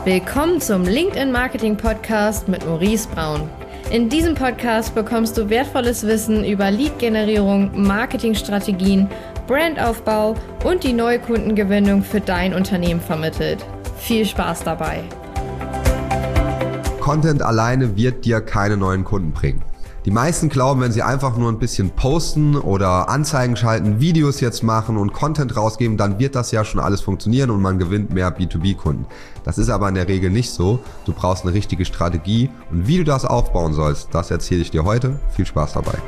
Willkommen zum LinkedIn Marketing Podcast mit Maurice Braun. In diesem Podcast bekommst du wertvolles Wissen über Lead-Generierung, Marketingstrategien, Brandaufbau und die neue Kundengewinnung für dein Unternehmen vermittelt. Viel Spaß dabei! Content alleine wird dir keine neuen Kunden bringen. Die meisten glauben, wenn sie einfach nur ein bisschen posten oder Anzeigen schalten, Videos jetzt machen und Content rausgeben, dann wird das ja schon alles funktionieren und man gewinnt mehr B2B-Kunden. Das ist aber in der Regel nicht so. Du brauchst eine richtige Strategie und wie du das aufbauen sollst, das erzähle ich dir heute. Viel Spaß dabei.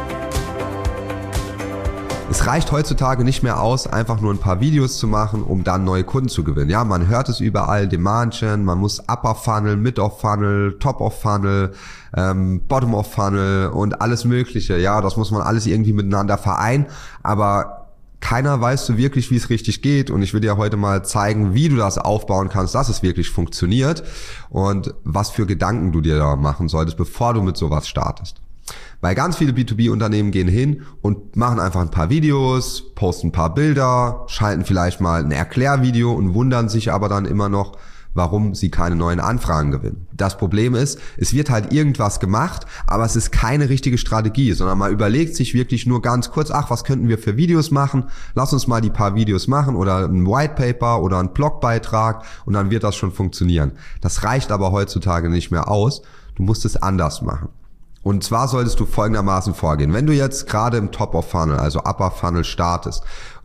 Es reicht heutzutage nicht mehr aus, einfach nur ein paar Videos zu machen, um dann neue Kunden zu gewinnen. Ja, man hört es überall, Demand Gen, man muss Upper Funnel, Mid of Funnel, Top of Funnel, Bottom of Funnel und alles Mögliche. Ja, das muss man alles irgendwie miteinander vereinen, aber keiner weiß so wirklich, wie es richtig geht, und ich will dir heute mal zeigen, wie du das aufbauen kannst, dass es wirklich funktioniert und was für Gedanken du dir da machen solltest, bevor du mit sowas startest. Weil ganz viele B2B-Unternehmen gehen hin und machen einfach ein paar Videos, posten ein paar Bilder, schalten vielleicht mal ein Erklärvideo und wundern sich aber dann immer noch, warum sie keine neuen Anfragen gewinnen. Das Problem ist, es wird halt irgendwas gemacht, aber es ist keine richtige Strategie, sondern man überlegt sich wirklich nur ganz kurz, was könnten wir für Videos machen? Lass uns mal die paar Videos machen oder ein White Paper oder ein Blogbeitrag und dann wird das schon funktionieren. Das reicht aber heutzutage nicht mehr aus. Du musst es anders machen. Und zwar solltest du folgendermaßen vorgehen. Wenn du jetzt gerade im Top of Funnel, also Upper Funnel startest,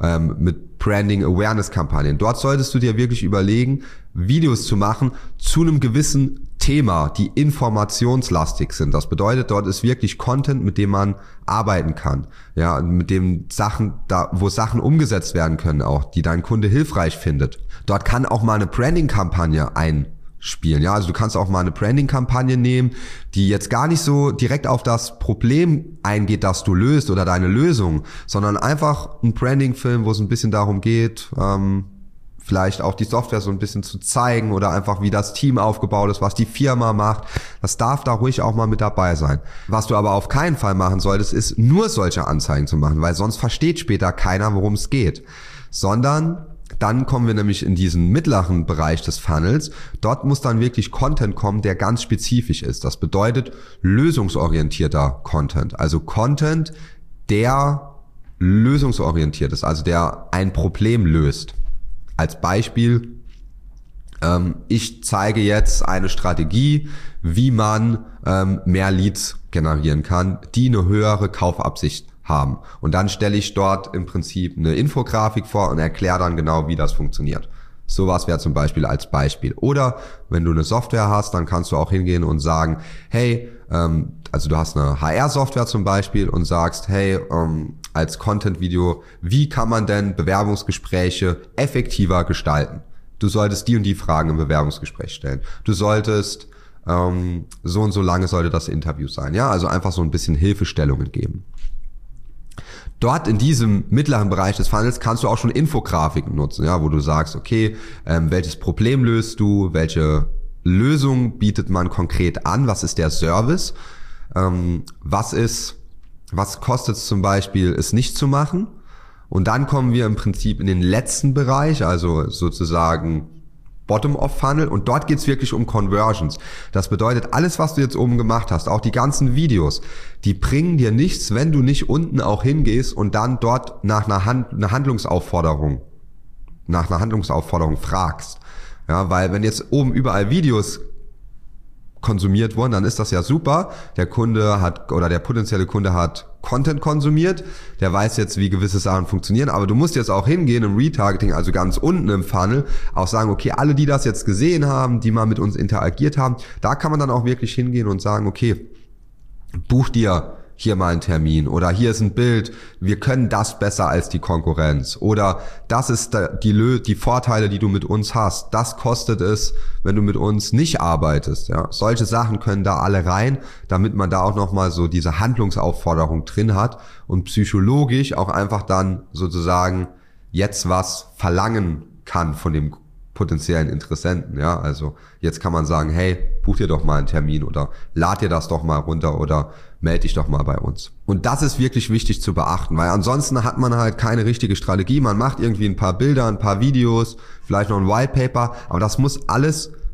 mit Branding Awareness Kampagnen, dort solltest du dir wirklich überlegen, Videos zu machen zu einem gewissen Thema, die informationslastig sind. Das bedeutet, dort ist wirklich Content, mit dem man arbeiten kann. Ja, mit dem wo Sachen umgesetzt werden können auch, die dein Kunde hilfreich findet. Dort kann auch mal eine Branding-Kampagne einspielen. Ja, also du kannst auch mal eine Branding-Kampagne nehmen, die jetzt gar nicht so direkt auf das Problem eingeht, das du löst oder deine Lösung, sondern einfach ein Branding-Film, wo es ein bisschen darum geht, vielleicht auch die Software so ein bisschen zu zeigen oder einfach wie das Team aufgebaut ist, was die Firma macht. Das darf da ruhig auch mal mit dabei sein. Was du aber auf keinen Fall machen solltest, ist nur solche Anzeigen zu machen, weil sonst versteht später keiner, worum es geht. Sondern dann kommen wir nämlich in diesen mittleren Bereich des Funnels. Dort muss dann wirklich Content kommen, der ganz spezifisch ist. Das bedeutet lösungsorientierter Content. Also Content, der lösungsorientiert ist, also der ein Problem löst. Als Beispiel, ich zeige jetzt eine Strategie, wie man mehr Leads generieren kann, die eine höhere Kaufabsicht haben. Und dann stelle ich dort im Prinzip eine Infografik vor und erkläre dann genau, wie das funktioniert. Sowas wäre zum Beispiel als Beispiel. Oder wenn du eine Software hast, dann kannst du auch hingehen und sagen, hey, also du hast eine HR-Software zum Beispiel und sagst, hey, als Content-Video, wie kann man denn Bewerbungsgespräche effektiver gestalten? Du solltest die und die Fragen im Bewerbungsgespräch stellen. Du solltest so und so lange sollte das Interview sein. Ja, also einfach so ein bisschen Hilfestellungen geben. Dort in diesem mittleren Bereich des Funnels kannst du auch schon Infografiken nutzen, ja, wo du sagst, okay, welches Problem löst du, welche Lösung bietet man konkret an, was ist der Service, was kostet es zum Beispiel, es nicht zu machen, und dann kommen wir im Prinzip in den letzten Bereich, also sozusagen Bottom of Funnel, und dort geht's wirklich um Conversions. Das bedeutet, alles, was du jetzt oben gemacht hast, auch die ganzen Videos, die bringen dir nichts, wenn du nicht unten auch hingehst und dann dort nach einer Handlungsaufforderung fragst. Ja, weil wenn jetzt oben überall Videos konsumiert wurden, dann ist das ja super. Der potenzielle Kunde hat Content konsumiert, der weiß jetzt, wie gewisse Sachen funktionieren, aber du musst jetzt auch hingehen im Retargeting, also ganz unten im Funnel, auch sagen, okay, alle, die das jetzt gesehen haben, die mal mit uns interagiert haben, da kann man dann auch wirklich hingehen und sagen, okay, buch dir hier mal einen Termin, oder hier ist ein Bild, wir können das besser als die Konkurrenz, oder das ist die Vorteile, die du mit uns hast, das kostet es, wenn du mit uns nicht arbeitest. Ja, solche Sachen können da alle rein, damit man da auch nochmal so diese Handlungsaufforderung drin hat und psychologisch auch einfach dann sozusagen jetzt was verlangen kann von dem potenziellen Interessenten. Ja, also jetzt kann man sagen, hey, buch dir doch mal einen Termin oder lad dir das doch mal runter oder melde dich doch mal bei uns. Und das ist wirklich wichtig zu beachten, weil ansonsten hat man halt keine richtige Strategie. Man macht irgendwie ein paar Bilder, ein paar Videos, vielleicht noch ein White Paper, aber das muss alles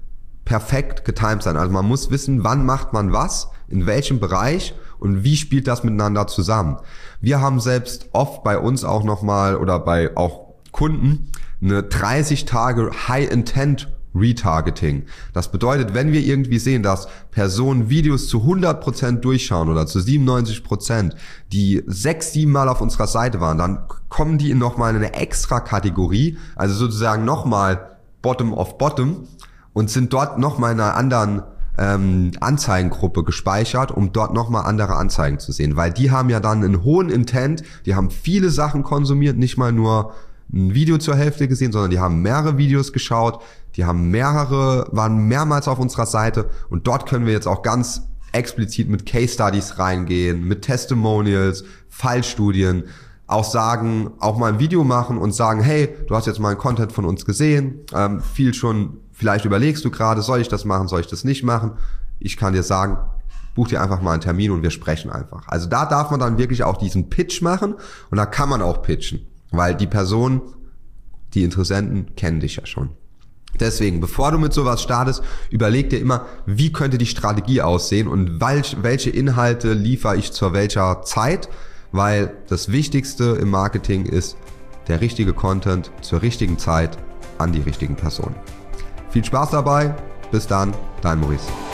perfekt getimed sein. Also man muss wissen, wann macht man was, in welchem Bereich und wie spielt das miteinander zusammen. Wir haben selbst oft bei uns auch nochmal oder bei auch Kunden eine 30 Tage High-Intent Retargeting. Das bedeutet, wenn wir irgendwie sehen, dass Personen Videos zu 100% durchschauen oder zu 97%, die 6-7 Mal auf unserer Seite waren, dann kommen die nochmal in eine extra Kategorie, also sozusagen nochmal Bottom of Bottom und sind dort nochmal in einer anderen Anzeigengruppe gespeichert, um dort nochmal andere Anzeigen zu sehen, weil die haben ja dann einen hohen Intent, die haben viele Sachen konsumiert, nicht mal nur ein Video zur Hälfte gesehen, sondern die haben mehrere Videos geschaut, die haben waren mehrmals auf unserer Seite und dort können wir jetzt auch ganz explizit mit Case Studies reingehen, mit Testimonials, Fallstudien, auch sagen, auch mal ein Video machen und sagen, hey, du hast jetzt mal einen Content von uns gesehen, vielleicht überlegst du gerade, soll ich das machen, soll ich das nicht machen? Ich kann dir sagen, buch dir einfach mal einen Termin und wir sprechen einfach. Also da darf man dann wirklich auch diesen Pitch machen und da kann man auch pitchen. Weil die Personen, die Interessenten kennen dich ja schon. Deswegen, bevor du mit sowas startest, überleg dir immer, wie könnte die Strategie aussehen und welche Inhalte liefere ich zu welcher Zeit, weil das Wichtigste im Marketing ist der richtige Content zur richtigen Zeit an die richtigen Personen. Viel Spaß dabei, bis dann, dein Maurice.